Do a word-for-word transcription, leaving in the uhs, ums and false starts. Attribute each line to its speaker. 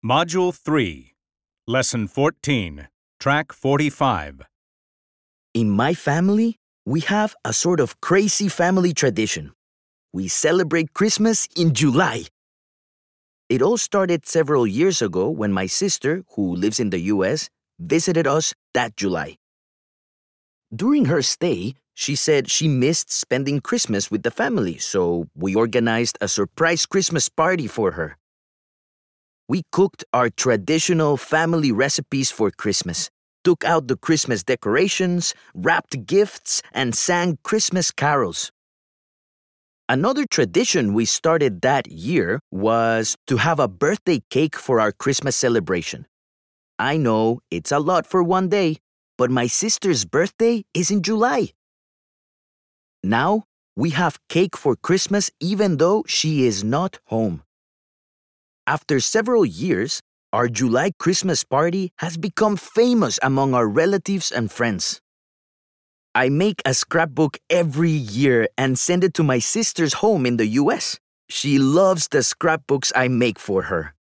Speaker 1: Module three, Lesson fourteen, Track forty-five.
Speaker 2: In my family, we have a sort of crazy family tradition. We celebrate Christmas in July. It all started several years ago when my sister, who lives in the U S, visited us that July. During her stay, she said she missed spending Christmas with the family, so we organized a surprise Christmas party for her. We cooked our traditional family recipes for Christmas, took out the Christmas decorations, wrapped gifts, and sang Christmas carols. Another tradition we started that year was to have a birthday cake for our Christmas celebration. I know it's a lot for one day, but my sister's birthday is in July. Now, we have cake for Christmas even though she is not home. After several years, our July Christmas party has become famous among our relatives and friends. I make a scrapbook every year and send it to my sister's home in the U S. She loves the scrapbooks I make for her.